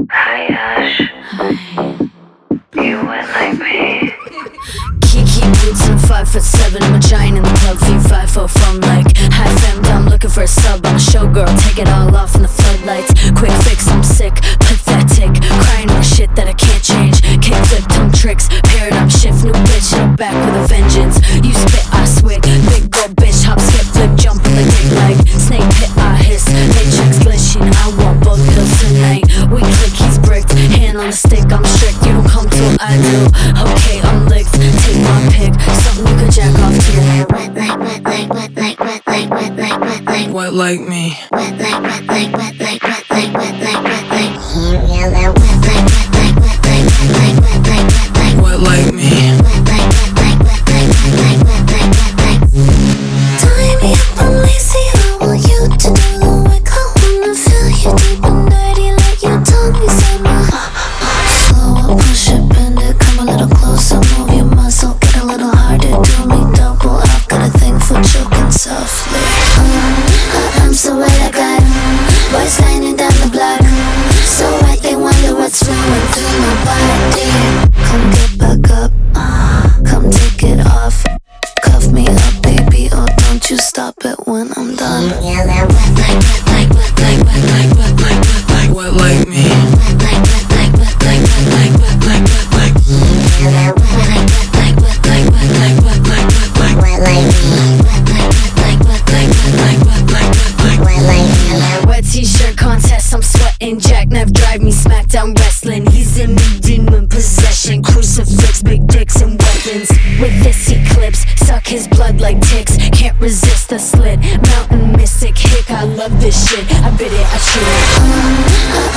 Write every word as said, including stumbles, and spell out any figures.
Hi Ash, you wet like me. Kiki boots and five foot seven. I'm a giant in the club, feet five foot from like high femme. I'm looking for a sub. I'm a showgirl, take it all off in the floodlights. Quick fix, I'm sick, pathetic. Crying my shit that I can't change. Kickflip, tongue tricks, paradigm shift. New bitch, I'm back with a vengeance. You spit, I swig. Big boy bitch, hop, skip, flip, jump in the dick like snake pit, I hiss. Matrix glitching, I want both pills tonight. We click, he's bricked. Hand on the stick, I'm strict. You don't come till I do. Okay, I'm licked. Take my pick, something you can jack off to. Wet like, wet like, wet like, wet like, wet like, wet like, wet like me. Wet like, wet like, wet like, wet like, wet like, wet like. Yeah, that wet like, wet like, wet like, wet like, wet like, wet like. Wet like me. Wet like, wet like, wet like, wet like, wet like, wet like. Tie me up, I'm lazy. I want you to do the work. I wanna feel you deep and dirty like you told me so. Slow up, push it, bend it, come a little closer, move your muscle, get a little harder, do me double. I've got a thing for choking softly. Mm, I'm so wet, I got boys lining down the block. So wet, they wonder what's flowing through my body. Come get back up, uh, come take it off. Cuff me up, baby, oh don't you stop it when I'm done. Yeah, that wet like, wet like, wet like, wet like, wet like, wet like, wet like me. Wet like, wet like, wet like, wet like, wet like, wet like. Yeah, that wet like, wet like, wet like, wet like, wet like, wet like, wet like me. Wet like, wet like, wet like, wet like, wet like, wet like, wet like me. Wet t-shirt contest, I'm sweating. Jackknife drive me smackdown wrestling. He's in me, demon possession. Crucifix, big dicks and weapons. With this eclipse, suck his blood like ticks. Can't resist the slit. Mountain mystic hick, I love this shit. I bit it, I chew it.